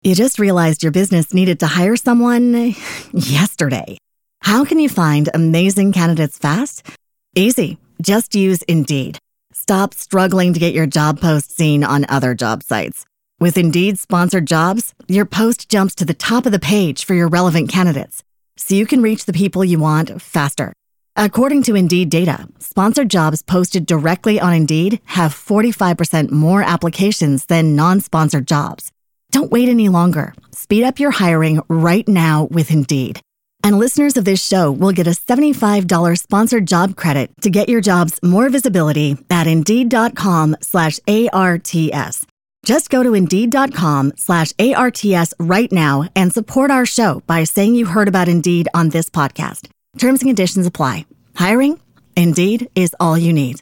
You just realized your business needed to hire someone yesterday. How can you find amazing candidates fast? Easy. Just use Indeed. Stop struggling to get your job post seen on other job sites. With Indeed sponsored jobs, your post jumps to the top of the page for your relevant candidates, so you can reach the people you want faster. According to Indeed data, sponsored jobs posted directly on Indeed have 45% more applications than non-sponsored jobs. Don't wait any longer. Speed up your hiring right now with Indeed. And listeners of this show will get a $75 sponsored job credit to get your jobs more visibility at Indeed.com/ARTS. Just go to Indeed.com/ARTS right now and support our show by saying you heard about Indeed on this podcast. Terms and conditions apply. Hiring? Indeed is all you need.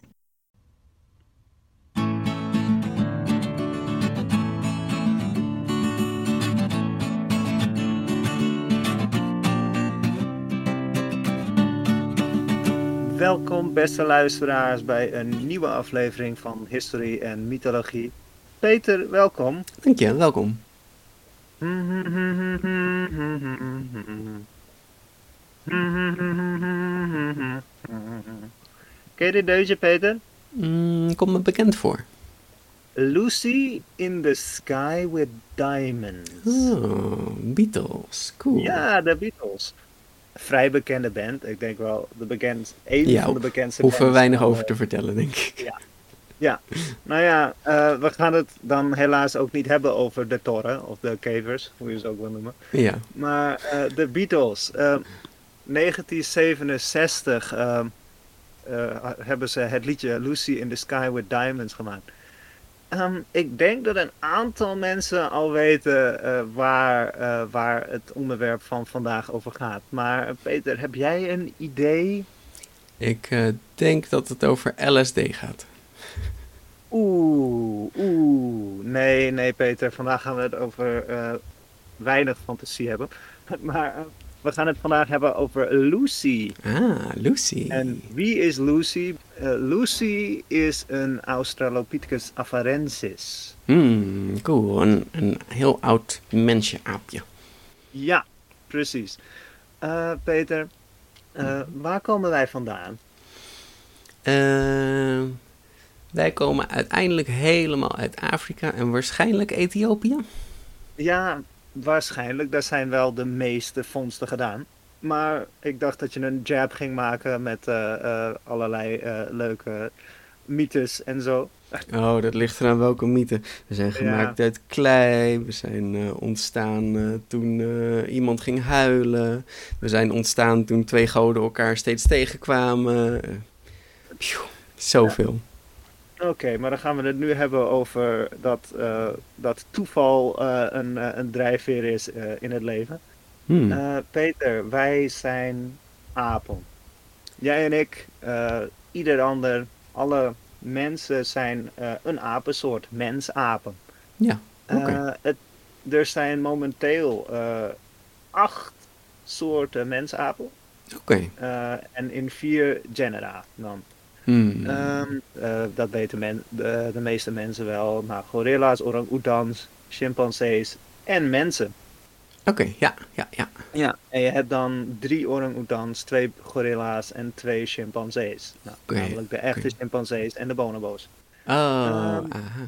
Welkom beste luisteraars bij een nieuwe aflevering van History en Mythologie. Peter, welkom. Dank je, welkom. Ken je dit deuntje, Peter? Komt me bekend voor. Lucy in the Sky with Diamonds. Oh, Beatles, cool. Ja, de Beatles. Vrij bekende band. Ik denk wel een van de bekendste hoeven we bands. weinig over te vertellen, denk ik. Ja. Nou ja, we gaan het dan helaas ook niet hebben over de Torren of de Cavers, hoe je ze ook wil noemen. Ja. Maar de Beatles, 1967 hebben ze het liedje Lucy in the Sky with Diamonds gemaakt. Ik denk dat een aantal mensen al weten waar het onderwerp van vandaag over gaat. Maar Peter, heb jij een idee? Ik denk dat het over LSD gaat. Nee Peter, vandaag gaan we het over weinig fantasie hebben. Maar we gaan het vandaag hebben over Lucy. Ah, Lucy. En wie is Lucy? Lucy is een Australopithecus afarensis. Cool, een heel oud mensje-aapje. Ja, precies. Peter, waar komen wij vandaan? Wij komen uiteindelijk helemaal uit Afrika en waarschijnlijk Ethiopië. Ja, waarschijnlijk. Daar zijn wel de meeste vondsten gedaan. Maar ik dacht dat je een jab ging maken met allerlei leuke mythes en zo. Oh, dat ligt eraan welke mythe. We zijn gemaakt uit klei. We zijn ontstaan toen iemand ging huilen. We zijn ontstaan toen twee goden elkaar steeds tegenkwamen. Zoveel. Oké, maar dan gaan we het nu hebben over dat toeval een drijfveer is in het leven. Peter, wij zijn apen. Jij en ik, ieder ander, alle mensen zijn een apensoort, mensapen. Ja, oké. Er zijn momenteel 8 soorten mensapen. Oké. En in 4 genera dan. Dat weten de meeste mensen wel. Nou, gorilla's, orang-oetans, chimpansees en mensen. Oké, ja. Ja, en je hebt dan 3 orang-oetans, 2 gorilla's en 2 chimpansees. Nou, namelijk de echte chimpansees en de bonobo's. Aha.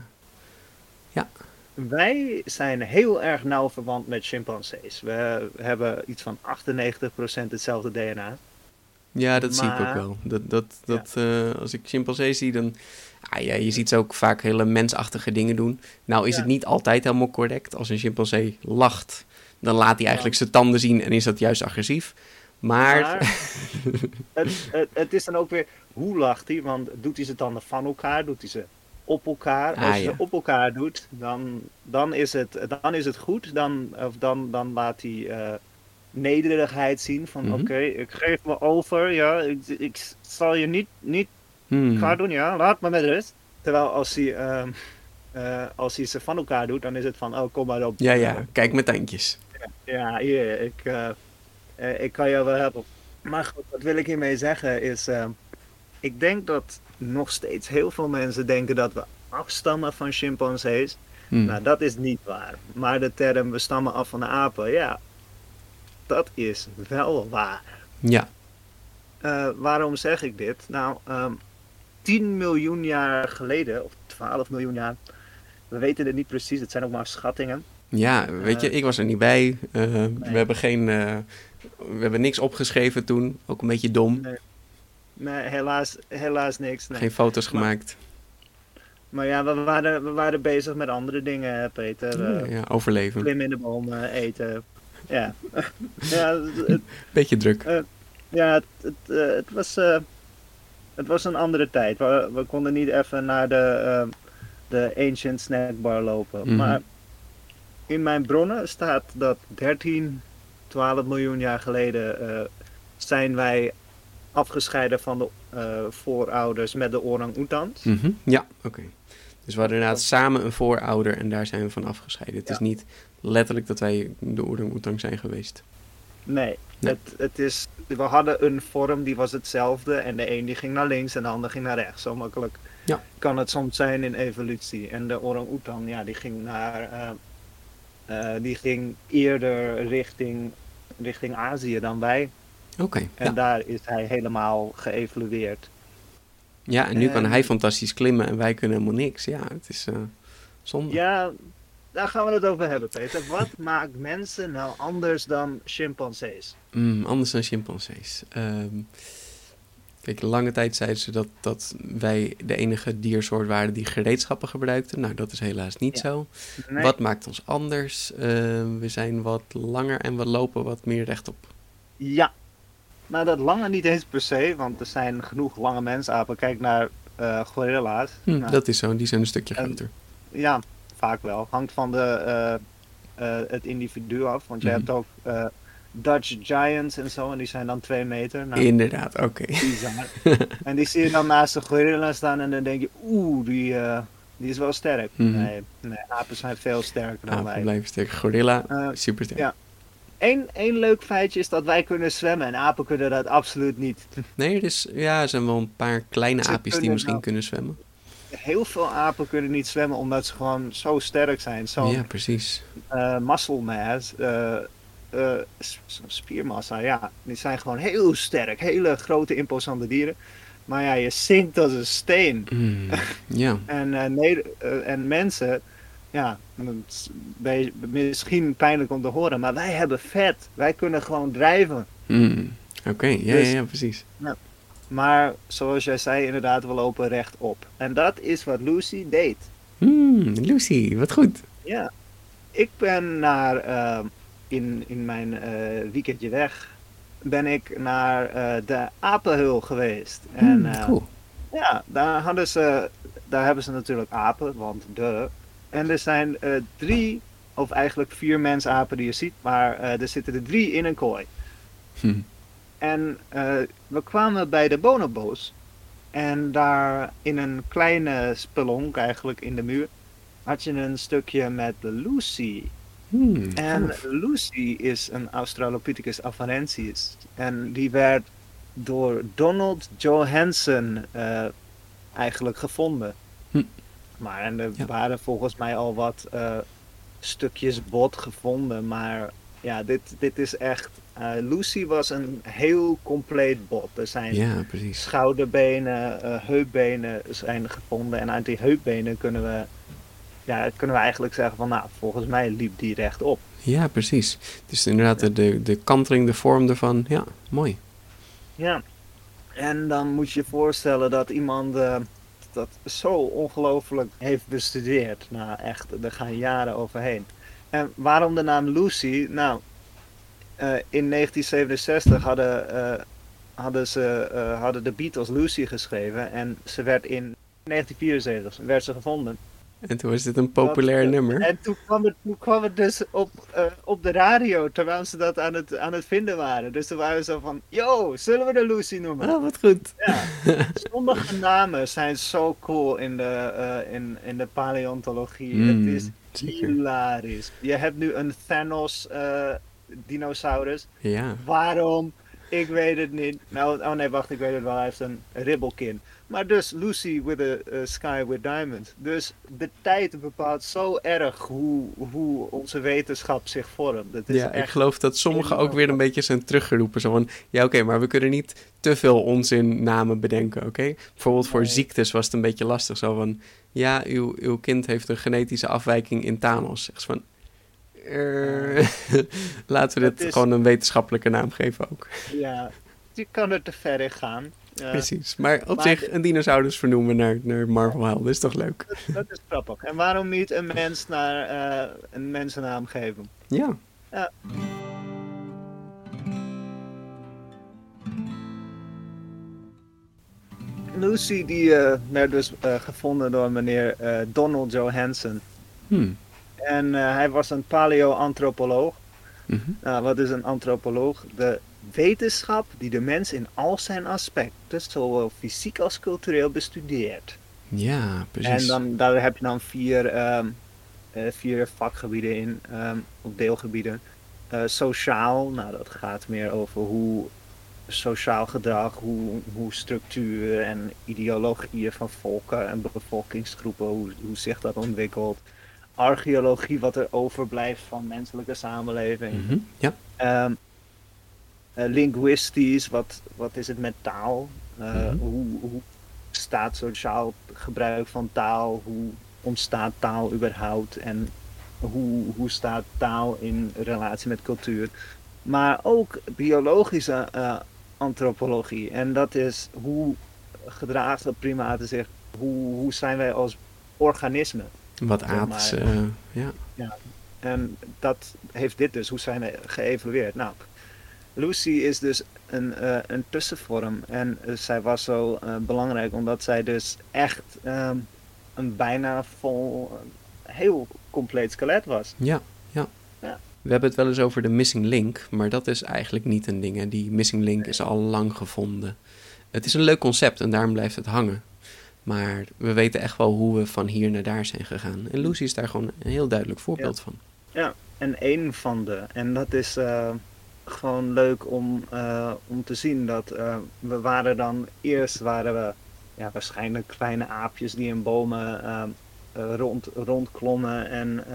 Ja. Wij zijn heel erg nauw verwant met chimpansees. We hebben iets van 98% hetzelfde DNA. Ja, dat zie ik ook wel. Als ik chimpansees zie, dan... je ziet ze ook vaak hele mensachtige dingen doen. Nou is het niet altijd helemaal correct. Als een chimpansee lacht, dan laat hij eigenlijk zijn tanden zien en is dat juist agressief. Maar het is dan ook weer, hoe lacht hij? Want doet hij ze tanden van elkaar? Doet hij ze op elkaar? Als je ze op elkaar doet, dan is het goed. Dan laat hij... nederigheid zien van oké, ik geef me over, ja, ik zal je niet kwaad doen, ja, laat me met rust. Terwijl als hij ze van elkaar doet, dan is het van, oh, kom maar op. Ja, kijk met tandjes. Ja, hier, ik kan jou wel helpen. Maar goed, wat wil ik hiermee zeggen is, ik denk dat nog steeds heel veel mensen denken dat we afstammen van chimpansees. Nou, dat is niet waar. Maar de term we stammen af van de apen, ja, dat is wel waar. Ja. Waarom zeg ik dit? Nou, 10 miljoen jaar geleden, of 12 miljoen jaar, we weten het niet precies, het zijn ook maar schattingen. Ja, weet je, ik was er niet bij. Nee. We hebben niks opgeschreven toen, ook een beetje dom. Nee, helaas niks. Nee. Geen foto's gemaakt. Maar ja, we waren bezig met andere dingen, Peter. Ja, overleven. Klimmen in de bomen, eten. Ja. Beetje druk. Het was een andere tijd. We konden niet even naar de Ancient Snackbar lopen. Mm-hmm. Maar in mijn bronnen staat dat 12 miljoen jaar geleden zijn wij afgescheiden van de voorouders met de orang-oetans. Mm-hmm. Ja, oké. Dus we hadden inderdaad samen een voorouder en daar zijn we van afgescheiden. Het is niet letterlijk dat wij de orang-oetang zijn geweest. Nee. We hadden een vorm die was hetzelfde en de een die ging naar links en de ander ging naar rechts. Zo makkelijk kan het soms zijn in evolutie. En de orang-oetang, ja, die ging eerder richting Azië dan wij. Oké. En daar is hij helemaal geëvolueerd. Ja, en nu kan hij fantastisch klimmen en wij kunnen helemaal niks. Ja, het is zonde. Ja, daar gaan we het over hebben, Peter. Wat maakt mensen nou anders dan chimpansees? Anders dan chimpansees. Kijk, lange tijd zeiden ze dat wij de enige diersoort waren die gereedschappen gebruikten. Nou, dat is helaas niet zo. Nee. Wat maakt ons anders? We zijn wat langer en we lopen wat meer rechtop. Ja. Nou, dat lange niet eens per se, want er zijn genoeg lange mensapen. Kijk naar gorilla's. Nou, dat is zo, die zijn een stukje groter. Ja, vaak wel. Hangt van het individu af, want je hebt ook Dutch Giants en zo, en die zijn dan 2 meter. Nou, inderdaad, oké. En die zie je dan naast de gorilla staan en dan denk je, die is wel sterk. Nee, apen zijn veel sterker dan wij. Apen blijven sterk. Gorilla, super sterk. Ja. Eén leuk feitje is dat wij kunnen zwemmen en apen kunnen dat absoluut niet. Nee, er zijn wel een paar kleine aapjes die misschien kunnen zwemmen. Heel veel apen kunnen niet zwemmen omdat ze gewoon zo sterk zijn. Ja, precies. Muscle mass, spiermassa, ja. Die zijn gewoon heel sterk. Hele grote, imposante dieren. Maar ja, je zinkt als een steen. Ja. En mensen... Ja, misschien pijnlijk om te horen, maar wij hebben vet. Wij kunnen gewoon drijven. Oké, ja, precies. Ja. Maar zoals jij zei, inderdaad, we lopen rechtop. En dat is wat Lucy deed. Lucy, wat goed. Ja, ik ben in mijn weekendje weg, ben ik naar de apenhul geweest. Cool. Ja, daar hebben ze natuurlijk apen, want En er zijn 3, of eigenlijk 4 mensapen die je ziet, maar er zitten er 3 in een kooi. En we kwamen bij de bonobo's. En daar in een kleine spelonk, eigenlijk in de muur, had je een stukje met Lucy. En Lucy is een Australopithecus afarensis. En die werd door Donald Johansen eigenlijk gevonden. Maar en er waren volgens mij al wat stukjes bot gevonden. Maar ja, dit is echt... Lucy was een heel compleet bot. Er zijn schouderbenen, heupbenen zijn gevonden. En uit die heupbenen kunnen we eigenlijk zeggen van... Nou, volgens mij liep die rechtop. Ja, precies. Dus inderdaad de kanteling, de vorm ervan. Ja, mooi. Ja. En dan moet je je voorstellen dat iemand... dat zo ongelooflijk heeft bestudeerd. Nou echt, er gaan jaren overheen. En waarom de naam Lucy? Nou, in 1967 hadden de Beatles Lucy geschreven. En ze werd in 1974 werd ze gevonden. En toen was dit een populair nummer. En toen kwam het dus op de radio, terwijl ze dat aan het vinden waren. Dus toen waren we zo van, yo, zullen we de Lucy noemen? Oh, wat goed. Ja, sommige namen zijn zo cool in de paleontologie. Het is hilarisch. Je hebt nu een Thanos dinosaurus. Ja. Waarom Ik weet het niet. Nou, oh nee, wacht, ik weet het wel. Hij heeft een ribbelkin. Maar dus Lucy with a Sky with Diamonds. Dus de tijd bepaalt zo erg hoe onze wetenschap zich vormt. Het is ja, ik geloof dat sommigen ook weer een beetje zijn teruggeroepen. Zo van, ja oké, maar we kunnen niet te veel onzin namen bedenken, oké? Bijvoorbeeld voor ziektes was het een beetje lastig. Zo van, ja, uw kind heeft een genetische afwijking in Thanos. Echt van, laten we dit gewoon een wetenschappelijke naam geven ook. Ja, je kan er te ver in gaan. Precies, maar op zich een dinosaurus vernoemen naar Marvel-helden is toch leuk? Dat is grappig. En waarom niet een mens naar een mensennaam geven? Ja. Lucy die werd dus gevonden door meneer Donald Johansen. En hij was een paleoantropoloog. Wat is een antropoloog? De wetenschap die de mens in al zijn aspecten, zowel fysiek als cultureel, bestudeert. Ja, precies. En daar heb je dan vier vakgebieden in, of deelgebieden. Sociaal, nou dat gaat meer over hoe sociaal gedrag, hoe structuur en ideologieën van volken en bevolkingsgroepen, hoe zich dat ontwikkelt. Archeologie, wat er overblijft van menselijke samenleving. Ja. Linguïstisch, wat is het met taal? Hoe staat sociaal gebruik van taal? Hoe ontstaat taal überhaupt? En hoe staat taal in relatie met cultuur? Maar ook biologische antropologie. En dat is hoe gedragen primaten zich, hoe zijn wij als organismen? Wat aards, ja. En dat heeft dit dus, hoe zijn wij geëvolueerd? Nou, Lucy is dus een tussenvorm. En zij was zo belangrijk omdat zij dus echt een bijna heel compleet skelet was. Ja. We hebben het wel eens over de missing link, maar dat is eigenlijk niet een ding. Hè. Die missing link is al lang gevonden. Het is een leuk concept en daarom blijft het hangen. Maar we weten echt wel hoe we van hier naar daar zijn gegaan. En Lucy is daar gewoon een heel duidelijk voorbeeld van. Ja, en één van de. En dat is gewoon leuk om te zien dat we waarschijnlijk kleine aapjes die in bomen rondklommen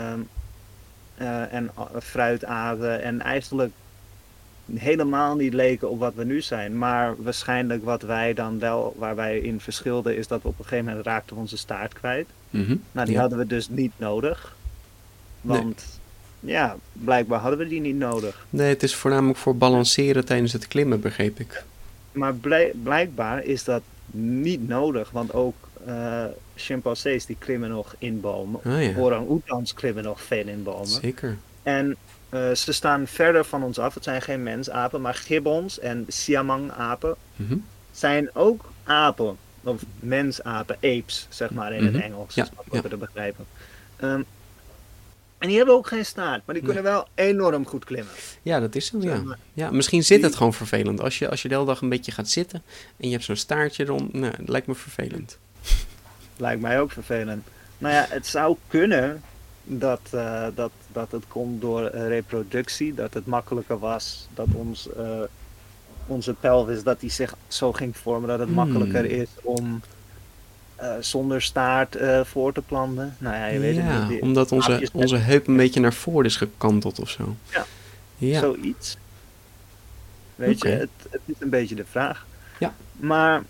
en fruit aten en eigenlijk helemaal niet leken op wat we nu zijn. Maar waarschijnlijk wat wij dan wel, waar wij in verschilden, is dat we op een gegeven moment raakten onze staart kwijt. Nou, die hadden we dus niet nodig. Want ja, blijkbaar hadden we die niet nodig. Nee, het is voornamelijk voor balanceren tijdens het klimmen, begreep ik. Maar blijkbaar is dat niet nodig, want ook chimpansees die klimmen nog in bomen. Orang-oetans klimmen nog veel in bomen. Zeker. En ze staan verder van ons af. Het zijn geen mensapen, maar gibbons en siamang-apen zijn ook apen. Of mensapen, apes, zeg maar in het Engels. Ja, is makkelijker te begrijpen. En die hebben ook geen staart, maar die kunnen wel enorm goed klimmen. Ja, dat is zo, ja. Ja, misschien zit het gewoon vervelend. Als je de hele dag een beetje gaat zitten en je hebt zo'n staartje rond, nou, dat lijkt me vervelend. Lijkt mij ook vervelend. Nou ja, het zou kunnen dat het komt door reproductie, dat het makkelijker was, dat onze pelvis, dat die zich zo ging vormen, dat het makkelijker is om zonder staart voor te planten. Nou ja, je weet het niet. Omdat onze heup een beetje naar voren is gekanteld of zo. Ja. Zoiets. Weet je, het is een beetje de vraag. Ja. Maar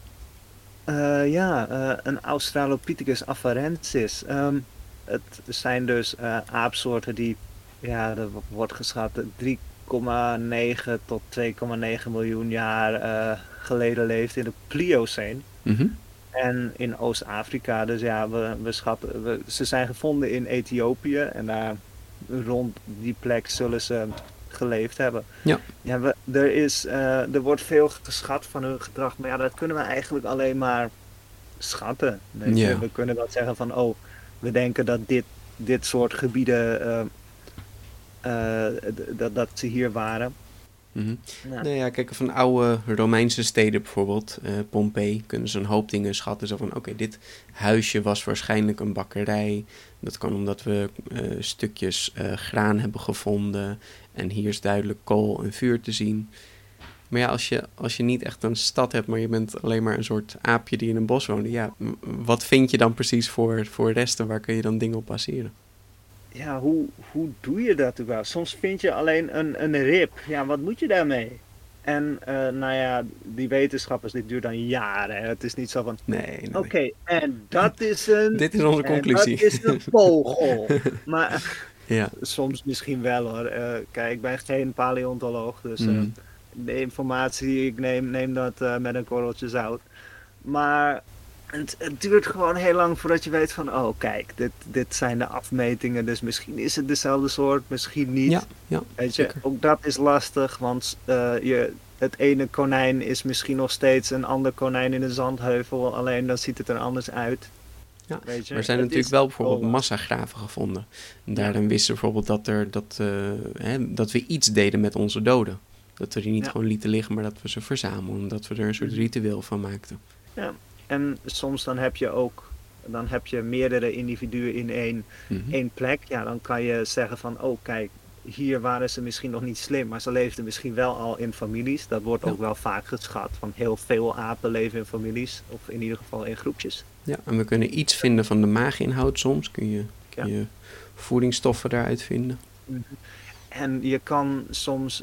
een Australopithecus afarensis. Het zijn dus aapsoorten die, er wordt geschat 3,9 tot 2,9 miljoen jaar geleden leefden in de Plioceen. En in Oost-Afrika, dus ja, we schatten, ze zijn gevonden in Ethiopië en daar rond die plek zullen ze geleefd hebben. Er wordt veel geschat van hun gedrag, maar ja, dat kunnen we eigenlijk alleen maar schatten. We kunnen wel zeggen van, we denken dat dit soort gebieden, dat ze hier waren. Nou ja, kijk, van oude Romeinse steden bijvoorbeeld, Pompeii, kunnen ze een hoop dingen schatten. Zo van, oké, dit huisje was waarschijnlijk een bakkerij. Dat kan omdat we stukjes graan hebben gevonden. En hier is duidelijk kool en vuur te zien. Maar ja, als je niet echt een stad hebt, maar je bent alleen maar een soort aapje die in een bos woont. Ja, wat vind je dan precies voor resten? Waar kun je dan dingen op baseren? Ja, hoe doe je dat überhaupt? Soms vind je alleen een rib. Ja, wat moet je daarmee? En nou ja, die wetenschappers, dit duurt dan jaren. Hè. Het is niet zo van, Nee. oké, en dat is Dit is onze conclusie. dat is een vogel. Maar Ja. soms misschien wel hoor. Kijk, ik ben geen paleontoloog, dus de informatie die ik neem dat met een korreltje zout. Maar het duurt gewoon heel lang voordat je weet van, oh kijk, dit zijn de afmetingen, dus misschien is het dezelfde soort, misschien niet. Ja, weet je, ook dat is lastig, want het ene konijn is misschien nog steeds een ander konijn in een zandheuvel, alleen dan ziet het er anders uit. Ja, weet je? Maar er zijn natuurlijk wel bijvoorbeeld massagraven gevonden. En daarin wisten we bijvoorbeeld dat we iets deden met onze doden. Dat we die niet gewoon lieten liggen, maar dat we ze verzamelden. Dat we er een soort ritueel van maakten. Ja, en soms dan heb je meerdere individuen in één plek. Ja, dan kan je zeggen van, oh kijk, hier waren ze misschien nog niet slim, maar ze leefden misschien wel al in families. Dat wordt ook wel vaak geschat, van heel veel apen leven in families, of in ieder geval in groepjes. Ja, en we kunnen iets vinden van de maaginhoud soms. Kun je voedingsstoffen daaruit vinden. En je kan soms,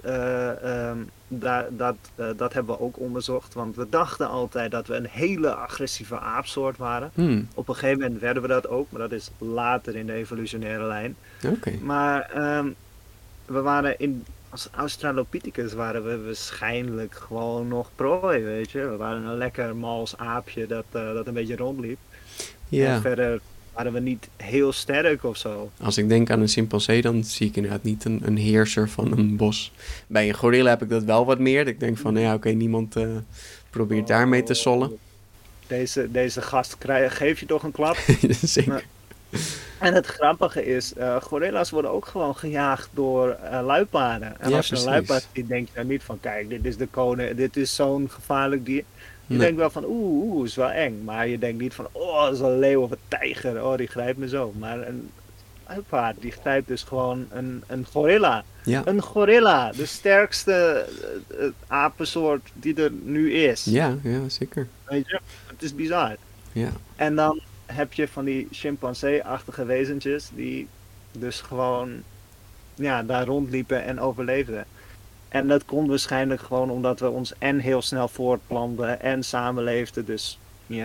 dat hebben we ook onderzocht, want we dachten altijd dat we een hele agressieve aapsoort waren. Op een gegeven moment werden we dat ook, maar dat is later in de evolutionaire lijn. Okay. Maar we waren als Australopithecus waren we waarschijnlijk gewoon nog prooi, weet je. We waren een lekker mals aapje dat een beetje rondliep. Ja. En verder waren we niet heel sterk of zo. Als ik denk aan een chimpansee, dan zie ik inderdaad niet een heerser van een bos. Bij een gorilla heb ik dat wel wat meer. Ik denk van, oké, niemand probeert daarmee te sollen. Deze gast geef je toch een klap? Zeker. En het grappige is, gorilla's worden ook gewoon gejaagd door luipaarden. En als je een luipaard ziet, denk je dan niet van, kijk, dit is de koning, dit is zo'n gevaarlijk dier. Je denkt wel van, is wel eng. Maar je denkt niet van, dat is een leeuw of een tijger. Die grijpt me zo. Maar een luipaard, die grijpt dus gewoon een gorilla. Ja. Een gorilla, de sterkste apensoort die er nu is. Ja, zeker. Weet je, het is bizar. Ja. En dan heb je van die chimpansee-achtige wezentjes die dus gewoon daar rondliepen en overleefden. En dat komt waarschijnlijk gewoon omdat we ons en heel snel voortplanten en samenleefden. Dus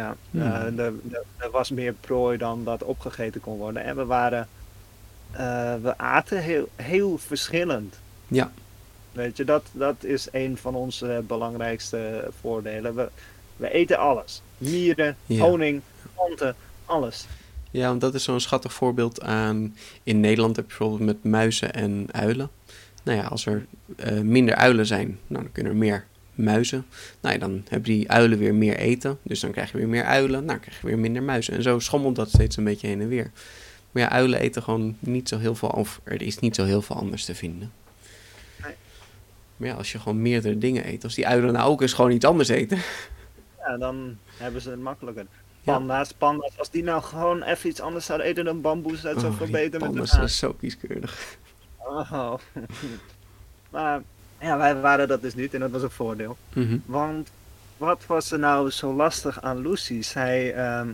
er was meer prooi dan dat opgegeten kon worden. En we aten heel, heel verschillend. Ja. Weet je, dat is een van onze belangrijkste voordelen. We eten alles. Mieren, honing, planten, alles. Ja, want dat is zo'n schattig voorbeeld aan... In Nederland heb je bijvoorbeeld met muizen en uilen. Nou ja, als er minder uilen zijn, dan kunnen er meer muizen. Nou ja, dan hebben die uilen weer meer eten. Dus dan krijg je weer meer uilen. Nou, krijg je weer minder muizen. En zo schommelt dat steeds een beetje heen en weer. Maar ja, uilen eten gewoon niet zo heel veel... Of er is niet zo heel veel anders te vinden. Nee. Maar ja, als je gewoon meerdere dingen eet... Als die uilen nou ook eens gewoon iets anders eten... Ja, dan hebben ze het makkelijker. Panda's, als die nou gewoon even iets anders zouden eten dan bamboes, dat zou veel beter met panda's zijn zo kieskeurig. Oh. Maar ja, wij waren dat dus niet en dat was een voordeel. Want wat was er nou zo lastig aan Lucy? Zij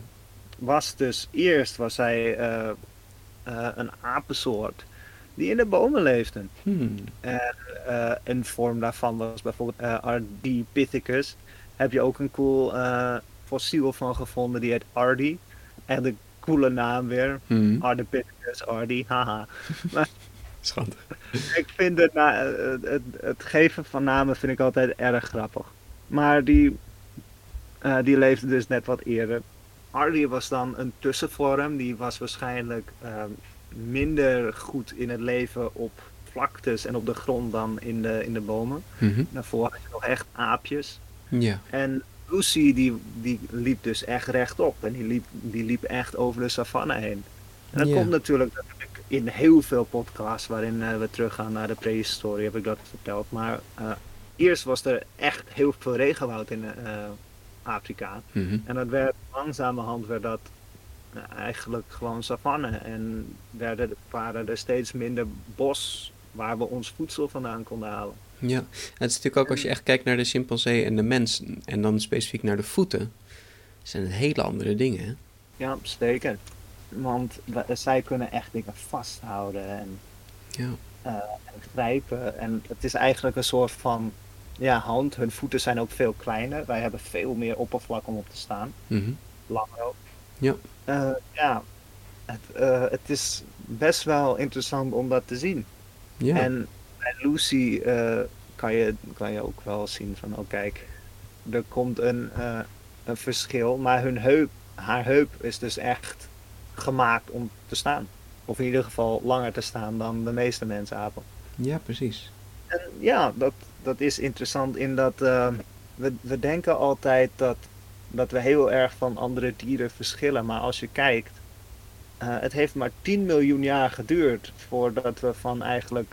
eerst was zij een apensoort die in de bomen leefde. En een vorm daarvan was bijvoorbeeld Ardipithecus. Heb je ook een cool fossiel van gevonden, die heet Ardi. En de coole naam weer. Ardipithecus, Ardi, haha. Maar schattig. ik vind het geven van namen vind ik altijd erg grappig. Maar die leefde dus net wat eerder. Ardi was dan een tussenvorm. Die was waarschijnlijk minder goed in het leven op vlaktes en op de grond dan in de bomen. Daarvoor had je nog echt aapjes. Ja. En Lucy die liep dus echt rechtop. En die liep echt over de savanne heen. En dat komt natuurlijk in heel veel podcasts waarin we teruggaan naar de prehistorie, heb ik dat verteld. Maar eerst was er echt heel veel regenwoud in Afrika. En dat werd langzamerhand eigenlijk gewoon savanne. En waren er steeds minder waar we ons voedsel vandaan konden halen. Ja, en het is natuurlijk ook als je echt kijkt naar de chimpansee en de mens, en dan specifiek naar de voeten, zijn het hele andere dingen, hè? Ja, zeker. Want zij kunnen echt dingen vasthouden en Ja. en grijpen. En het is eigenlijk een soort van hand. Hun voeten zijn ook veel kleiner. Wij hebben veel meer oppervlak om op te staan. Mhm. Langer ook. Ja. Ja, het is best wel interessant om dat te zien. Ja. En bij Lucy kan je ook wel zien van, oh kijk, er komt een verschil. Maar haar heup is dus echt gemaakt om te staan. Of in ieder geval langer te staan dan de meeste mensapen. Ja, precies. En ja, dat is interessant in dat we denken altijd dat we heel erg van andere dieren verschillen. Maar als je kijkt, het heeft maar 10 miljoen jaar geduurd voordat we van eigenlijk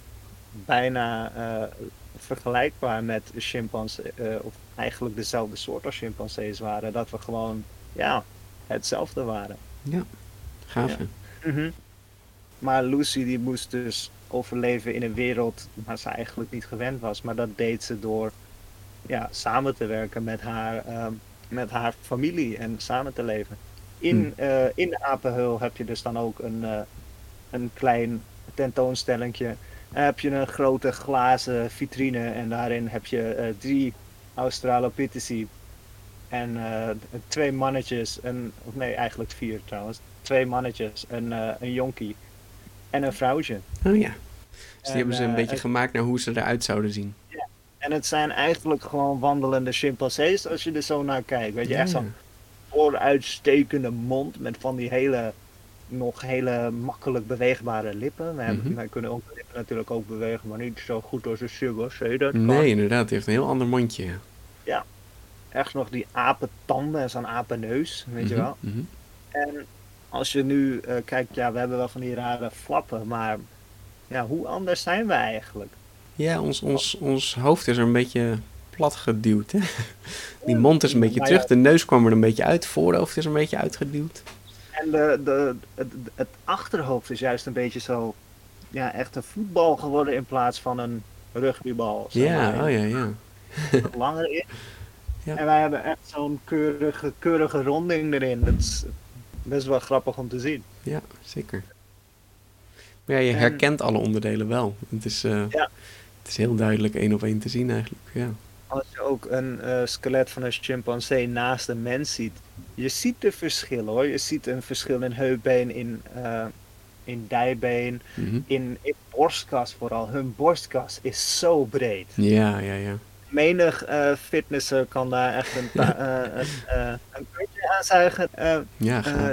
bijna vergelijkbaar met chimpansee, of eigenlijk dezelfde soort als chimpansees waren. Dat we gewoon, hetzelfde waren. Ja, gaaf. Ja. Mhm. Maar Lucy die moest dus overleven in een wereld waar ze eigenlijk niet gewend was. Maar dat deed ze door samen te werken met haar familie en samen te leven. In de apenhul heb je dus dan ook een klein tentoonstellingje. Heb je een grote glazen vitrine en daarin heb je 3 Australopitheci en 2 mannetjes, of nee, eigenlijk 4 trouwens. 2 mannetjes, een jonkie en een vrouwtje. Oh ja. Dus die hebben ze een beetje gemaakt naar hoe ze eruit zouden zien. Ja. En het zijn eigenlijk gewoon wandelende chimpansees als je er zo naar kijkt. Weet je, echt zo'n vooruitstekende mond met van die nog hele makkelijk beweegbare lippen. Wij kunnen ook de lippen natuurlijk ook bewegen, maar niet zo goed als de Sugars. Nee, inderdaad. Die heeft een heel ander mondje. Ja. Echt nog die apentanden en zo'n apenneus, weet je wel. Mm-hmm. En als je nu kijkt, we hebben wel van die rare flappen, maar hoe anders zijn we eigenlijk? Ja, ons hoofd is er een beetje plat geduwd, hè? Die mond is een beetje terug, de neus kwam er een beetje uit, het voorhoofd is een beetje uitgeduwd. En het achterhoofd is juist een beetje zo, echt een voetbal geworden in plaats van een rugbybal. Ja, ja. Wat langer is. Ja. En wij hebben echt zo'n keurige ronding erin. Dat is best wel grappig om te zien. Ja, zeker. Maar ja, je herkent alle onderdelen wel. Het is heel duidelijk 1 op 1 te zien eigenlijk, ja. Als je ook een skelet van een chimpansee naast een mens ziet, je ziet de verschillen hoor. Je ziet een verschil in heupbeen, in dijbeen, in borstkas vooral. Hun borstkas is zo breed. Ja. Menig fitnesser kan daar echt een puntje aan zuigen. Ja, gaaf.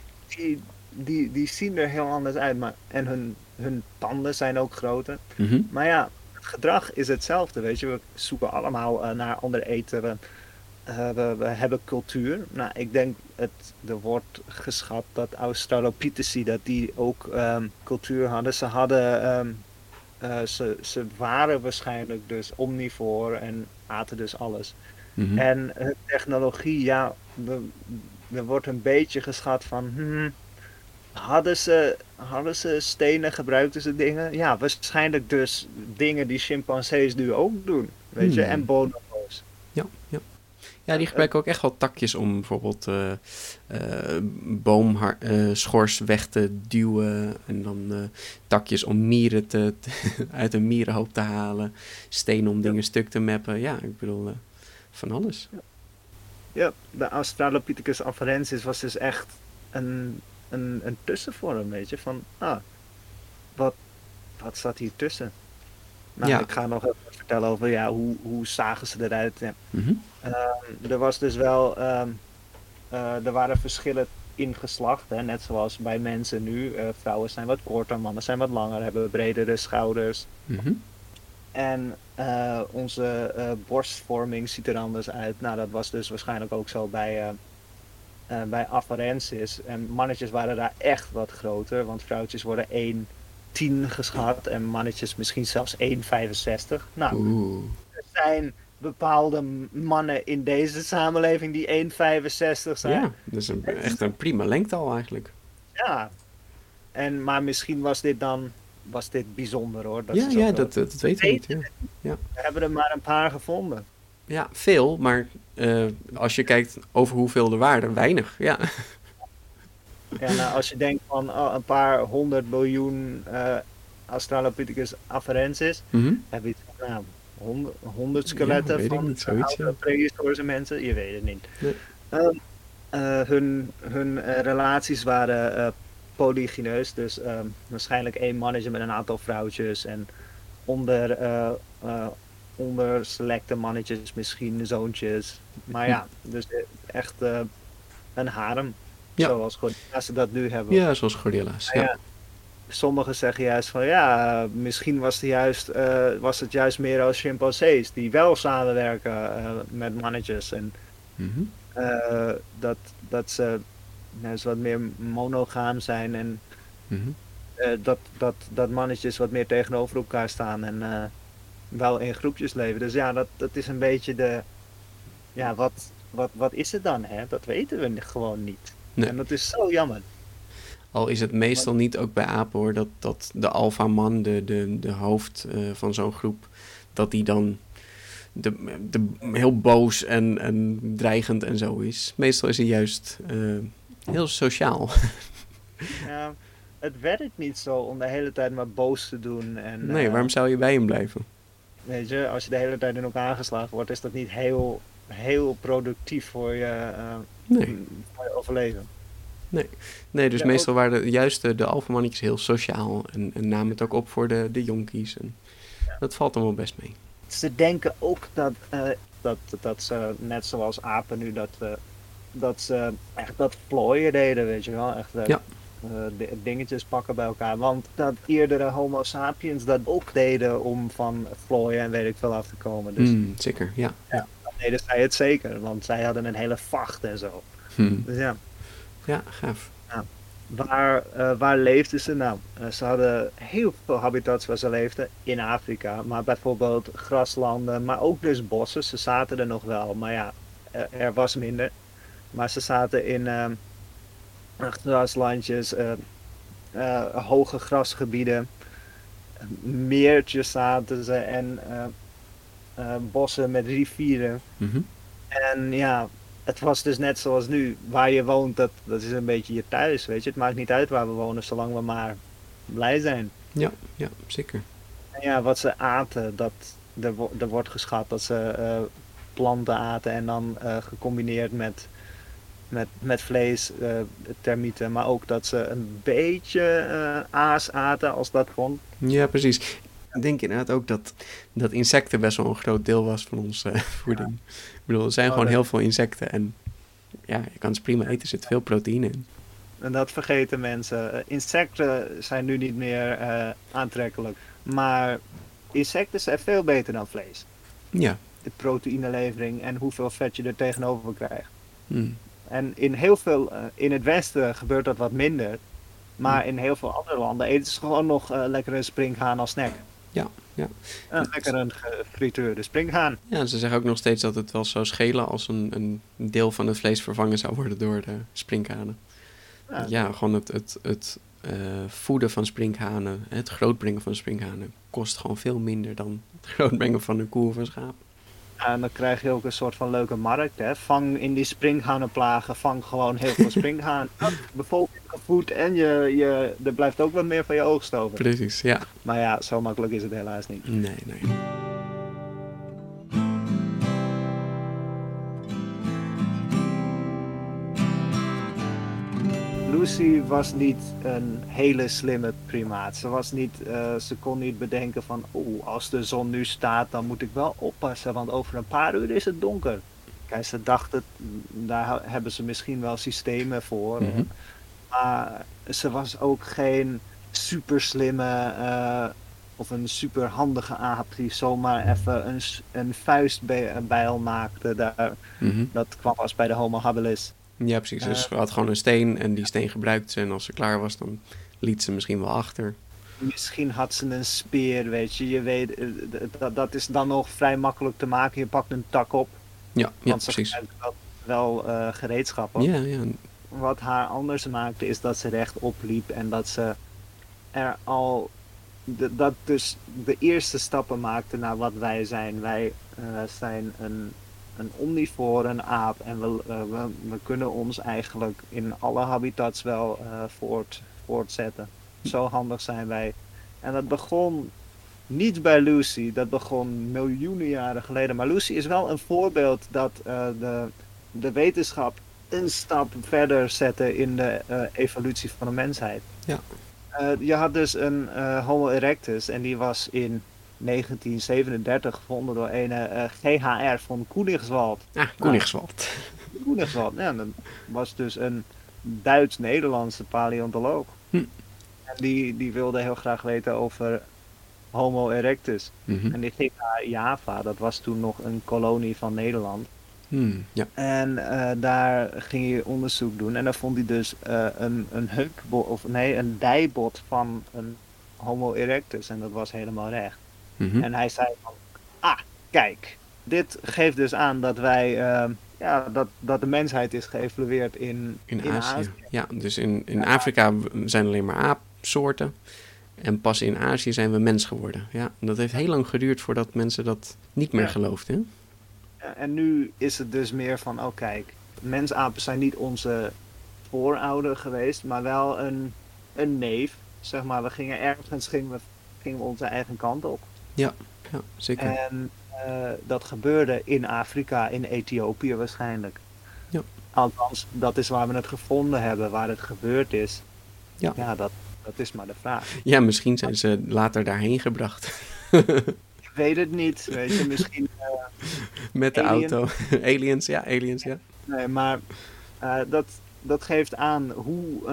Die zien er heel anders uit. En hun tanden zijn ook groter. Mm-hmm. Maar ja, het gedrag is hetzelfde, weet je. We zoeken allemaal naar ander eten. We hebben cultuur. Nou, ik denk, er wordt geschat dat Australopitheci, dat die ook cultuur hadden. Ze hadden... Ze waren waarschijnlijk dus omnivoor en aten dus alles. Mm-hmm. En technologie, er wordt een beetje geschat van... hadden ze stenen, gebruikten ze dingen? Ja, waarschijnlijk dus dingen die chimpansees nu ook doen. Weet je, en bonobo's. Ja, die gebruiken ook echt wel takjes om bijvoorbeeld boomschors weg te duwen. En dan takjes om mieren uit een mierenhoop te halen. Stenen om dingen stuk te mappen. Ja, ik bedoel, van alles. Ja, de Australopithecus afarensis was dus echt een tussenvorm, weet je. Van, wat zat hier tussen? Nou, ik ga nog even vertellen over hoe zagen ze eruit. Ja. Mm-hmm. Er was dus wel, er waren verschillen in geslacht, hè, net zoals bij mensen nu. Vrouwen zijn wat korter, mannen zijn wat langer, hebben bredere schouders. Mm-hmm. En onze borstvorming ziet er anders uit. Nou, dat was dus waarschijnlijk ook zo bij afarensis. En mannetjes waren daar echt wat groter, want vrouwtjes worden 1,10 geschat en mannetjes misschien zelfs 1,65. Nou, er zijn bepaalde mannen in deze samenleving die 1,65 zijn. Ja, dat is echt een prima lengte al eigenlijk. Ja, maar misschien was dit dan was dit bijzonder hoor. Dat weten we niet. Ja. We hebben er maar een paar gevonden. Ja, veel, maar als je kijkt over hoeveel er waren, weinig. Ja. Ja, nou, als je denkt van een paar 100 miljoen Australopithecus afarensis, heb je iets van 100 skeletten van oude prehistorische mensen. Je weet het niet. Nee. Hun relaties waren polygyneus, dus waarschijnlijk 1 mannetje met een aantal vrouwtjes en onder selecte mannetjes misschien zoontjes. Maar ja, dus echt een harem. Ja. Zoals gorilla's dat nu hebben. Ja, zoals gorilla's. Ja. Sommigen zeggen juist van misschien was het juist meer als chimpansees die wel samenwerken met mannetjes. En dat ze wat meer monogaam zijn en dat mannetjes wat meer tegenover elkaar staan en wel in groepjes leven. Dus ja, dat is een beetje wat is het dan? Hè? Dat weten we gewoon niet. Nee. En dat is zo jammer. Al is het meestal niet ook bij apen hoor, dat de alfaman, de hoofd van zo'n groep, dat die dan heel boos en dreigend en zo is. Meestal is hij juist heel sociaal. Ja, het werkt niet zo om de hele tijd maar boos te doen. En, nee, waarom zou je bij hem blijven? Weet je, als je de hele tijd in elkaar geslagen wordt, is dat niet heel productief voor je overleven. Nee, dus meestal waren juist de alfamannetjes heel sociaal en namen het ook op voor de jonkies. En dat valt allemaal best mee. Ze denken ook dat ze, net zoals apen nu, dat ze echt dat plooien deden, weet je wel. Echt dingetjes pakken bij elkaar. Want dat eerdere homo sapiens dat ook deden om van plooien en weet ik veel af te komen. Dus, zeker, ja. Dan deden zij het zeker, want zij hadden een hele vacht en zo. Dus ja. Ja, gaaf. Ja. Waar leefden ze? Nou, ze hadden heel veel habitats waar ze leefden in Afrika. Maar bijvoorbeeld graslanden, maar ook dus bossen. Ze zaten er nog wel, maar ja, er was minder. Maar ze zaten in graslandjes, hoge grasgebieden, meertjes zaten ze en bossen met rivieren. En ja, het was dus net zoals nu, waar je woont, dat is een beetje je thuis, weet je. Het maakt niet uit waar we wonen, zolang we maar blij zijn. Ja, zeker. En ja, wat ze aten, er wordt geschat dat ze planten aten en dan gecombineerd met vlees, termieten, maar ook dat ze een beetje aas aten als dat kon. Ja, precies. Ik denk inderdaad ook dat insecten best wel een groot deel was van onze voeding. Ja. Ik bedoel, er zijn gewoon heel veel insecten en ja, je kan ze prima eten, er zit veel proteïne in. En dat vergeten mensen. Insecten zijn nu niet meer aantrekkelijk, maar insecten zijn veel beter dan vlees. Ja. De proteïnelevering en hoeveel vet je er tegenover krijgt. Hmm. En in het westen gebeurt dat wat minder. Maar in heel veel andere landen eten ze gewoon nog lekker een springhaan als snack. Ja. Lekker een gefrituurde springhaan. Ja, ze zeggen ook nog steeds dat het wel zou schelen als een deel van het vlees vervangen zou worden door de sprinkhanen. Ja, gewoon het voeden van sprinkhanen, het grootbrengen van sprinkhanen, kost gewoon veel minder dan het grootbrengen van een koe of een schaap. En dan krijg je ook een soort van leuke markt. Hè? Vang in die springhanenplagen, vang gewoon heel veel springhaan. Bevolking gevoed en er blijft ook wat meer van je oogst over. Precies, ja. Maar ja, zo makkelijk is het helaas niet. Nee. Lucy was niet een hele slimme primaat. Ze kon niet bedenken van, als de zon nu staat, dan moet ik wel oppassen, want over een paar uur is het donker. Kijk, ze dachten, daar hebben ze misschien wel systemen voor. Maar ze was ook geen super slimme of een super handige aap die zomaar even een vuistbijl maakte. Dat kwam pas bij de Homo habilis. Ja, precies. Dus ze had gewoon een steen en die steen gebruikte ze. En als ze klaar was, dan liet ze misschien wel achter. Misschien had ze een speer, weet je. Je weet, dat is dan nog vrij makkelijk te maken. Je pakt een tak op. Ja, want precies. Ze gebruikt wel gereedschappen. Ja. Wat haar anders maakte is dat ze rechtop liep en dat ze er al dat dus de eerste stappen maakte naar wat wij zijn. Wij zijn een omnivoor, een aap. En we kunnen ons eigenlijk in alle habitats wel voortzetten. Zo handig zijn wij. En dat begon niet bij Lucy, dat begon miljoenen jaren geleden. Maar Lucy is wel een voorbeeld dat de wetenschap een stap verder zette in de evolutie van de mensheid. Ja. Je had dus een Homo erectus en die was in 1937 gevonden door een GHR van Koenigswald. Koenigswald. Koenigswald, ja, dat was dus een Duits-Nederlandse paleontoloog. En die wilde heel graag weten over Homo erectus. En die ging naar Java, dat was toen nog een kolonie van Nederland. Ja. En daar ging hij onderzoek doen. En daar vond hij dus een dijbot van een Homo erectus. En dat was helemaal recht. En hij zei van, kijk, dit geeft dus aan dat wij, dat de mensheid is geëvolueerd in Azië. Ja, dus in Afrika zijn alleen maar aapsoorten. En pas in Azië zijn we mens geworden. Ja, dat heeft heel lang geduurd voordat mensen dat niet meer geloofden. En nu is het dus meer van, kijk, mensapen zijn niet onze voorouder geweest, maar wel een neef. Zeg maar, we gingen ergens gingen we onze eigen kant op. Ja, zeker. En dat gebeurde in Afrika, in Ethiopië waarschijnlijk. Ja. Althans, dat is waar we het gevonden hebben, waar het gebeurd is. Ja, dat is maar de vraag. Ja, misschien zijn ze later daarheen gebracht. Ik weet het niet, weet je, misschien... Met de auto. Aliens, ja. Nee, maar dat geeft aan hoe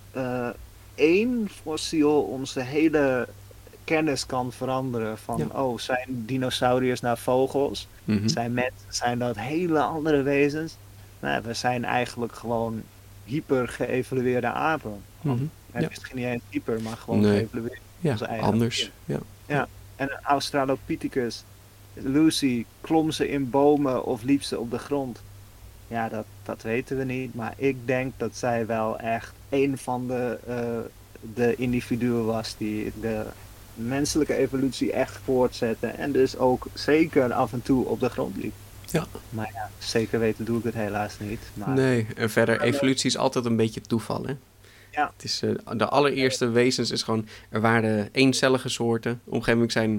één fossiel onze hele kennis kan veranderen. Van, zijn dinosauriërs nou vogels? Zijn mensen, zijn dat hele andere wezens? Nou, we zijn eigenlijk gewoon hyper geëvolueerde apen. Misschien niet eens hyper, maar gewoon geëvolueerd. Onze eigen anders. Ja. En een Australopithecus, Lucy, klom ze in bomen of liep ze op de grond? Ja, dat weten we niet. Maar ik denk dat zij wel echt een van de individuen was die de menselijke evolutie echt voortzette. En dus ook zeker af en toe op de grond liep. Ja. Maar ja, zeker weten doe ik het helaas niet. Maar... Nee, en verder, evolutie is altijd een beetje toeval, hè? Ja. Het is, de allereerste wezens is gewoon, er waren eencellige soorten. Op een gegeven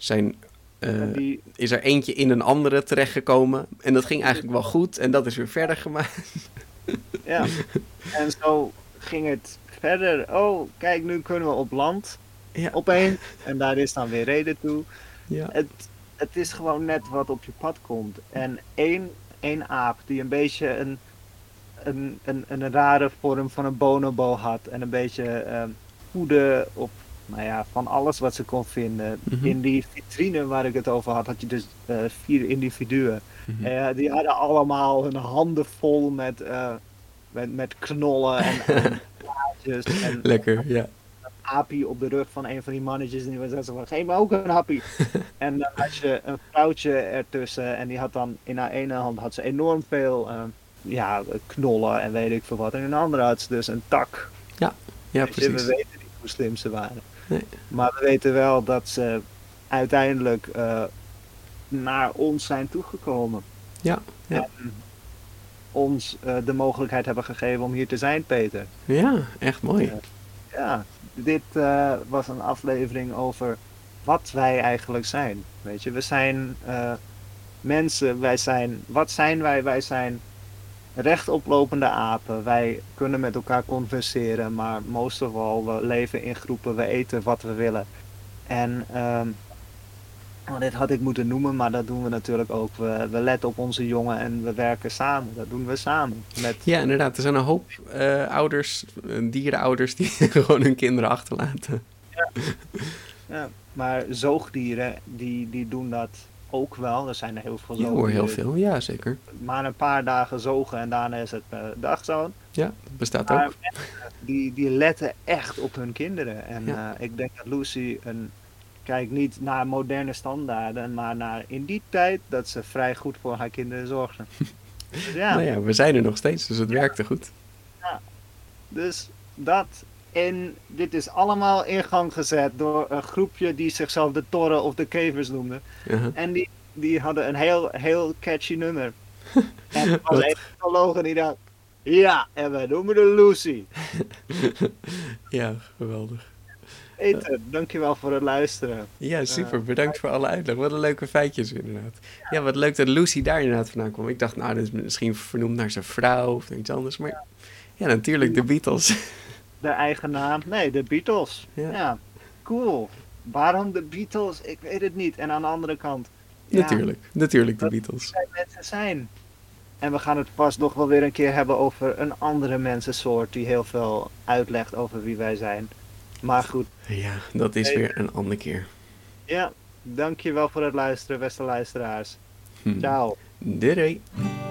moment is er eentje in een andere terechtgekomen. En dat ging eigenlijk wel goed. En dat is weer verder gemaakt. Ja, en zo ging het verder. Kijk, nu kunnen we op land. Opeens. En daar is dan weer reden toe. Ja. Het is gewoon net wat op je pad komt. En één aap die een beetje een rare vorm van een bonobo had. En een beetje hoeden op, van alles wat ze kon vinden. In die vitrine waar ik het over had, had je dus 4 individuen. Die hadden allemaal hun handen vol met knollen en plaatjes. En lekker, ja. Een aapje op de rug van een van die mannetjes. En die was zo van, geef me ook een happy. En dan had je een vrouwtje ertussen. En die had dan in haar ene hand had ze enorm veel knollen en weet ik veel wat. En in de andere had ze dus een tak. Ja, precies. We weten niet hoe slim ze waren. Nee. Maar we weten wel dat ze uiteindelijk naar ons zijn toegekomen. Ja. En ons de mogelijkheid hebben gegeven om hier te zijn, Peter. Ja, echt mooi. Dit was een aflevering over wat wij eigenlijk zijn. Weet je, we zijn mensen, wat zijn wij? Wij zijn rechtoplopende apen. Wij kunnen met elkaar converseren, maar most of all, we leven in groepen, we eten wat we willen. En dit had ik moeten noemen, maar dat doen we natuurlijk ook. We letten op onze jongen en we werken samen. Dat doen we samen. Ja, inderdaad. Er zijn een hoop ouders, dierenouders, die gewoon hun kinderen achterlaten. Ja, maar zoogdieren, die doen dat ook wel. Er zijn er heel veel zoogdieren. Ik hoor heel veel, ja zeker. Maar een paar dagen zogen en daarna is het dagzoon. Ja, dat bestaat ook. Die letten echt op hun kinderen. En ik denk dat Lucy kijkt niet naar moderne standaarden, maar naar in die tijd dat ze vrij goed voor haar kinderen zorgde. Dus Nou ja, we zijn er nog steeds, dus het werkte goed. Ja, dus dat En dit is allemaal in gang gezet door een groepje die zichzelf de Torren of de Kevers noemde. En die hadden een heel catchy nummer. En er was een psycholoog en die dacht, ja, en wij noemen de Lucy. Ja, geweldig. Ethan, dankjewel voor het luisteren. Ja, super. Bedankt voor alle uitleg. Wat een leuke feitjes inderdaad. Ja, wat leuk dat Lucy daar inderdaad vandaan kwam. Ik dacht, nou, dat is misschien vernoemd naar zijn vrouw of iets anders. Maar ja, natuurlijk de Beatles. De eigen naam? Nee, de Beatles. Ja, cool. Waarom de Beatles? Ik weet het niet. En aan de andere kant... Natuurlijk de Beatles. Zijn mensen zijn. En we gaan het vast nog wel weer een keer hebben over een andere mensensoort die heel veel uitlegt over wie wij zijn. Maar goed. Ja, dat is weer een andere keer. Ja, dankjewel voor het luisteren, beste luisteraars. Ciao. Doei.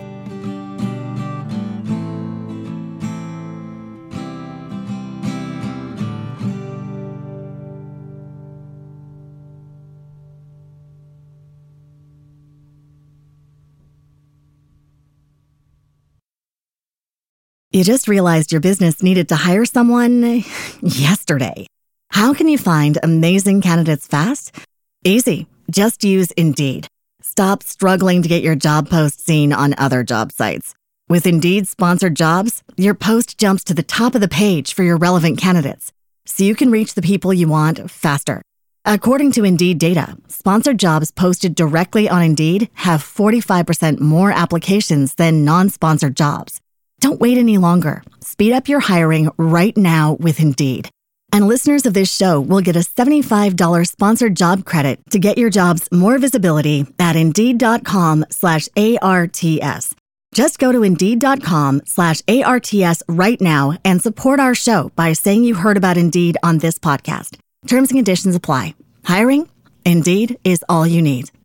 You just realized your business needed to hire someone yesterday. How can you find amazing candidates fast? Easy. Just use Indeed. Stop struggling to get your job post seen on other job sites. With Indeed sponsored jobs, your post jumps to the top of the page for your relevant candidates, so you can reach the people you want faster. According to Indeed data, sponsored jobs posted directly on Indeed have 45% more applications than non-sponsored jobs. Don't wait any longer. Speed up your hiring right now with Indeed. And listeners of this show will get a $75 sponsored job credit to get your jobs more visibility at Indeed.com/ARTS. Just go to Indeed.com/ARTS right now and support our show by saying you heard about Indeed on this podcast. Terms and conditions apply. Hiring? Indeed is all you need.